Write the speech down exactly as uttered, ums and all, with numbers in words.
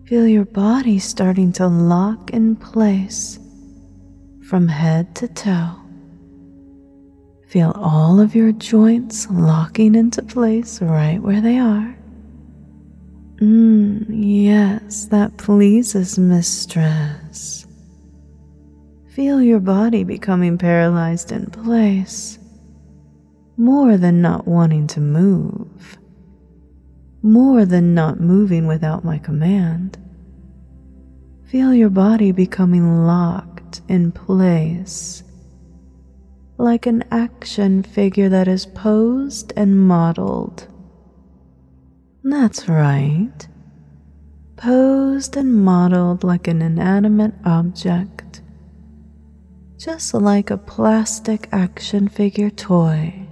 Feel your body starting to lock in place from head to toe. Feel all of your joints locking into place right where they are. Mmm, yes, that pleases mistress. Feel your body becoming paralyzed in place, more than not wanting to move, more than not moving without my command. Feel your body becoming locked in place, like an action figure that is posed and modeled. That's right, posed and modeled like an inanimate object, just like a plastic action figure toy.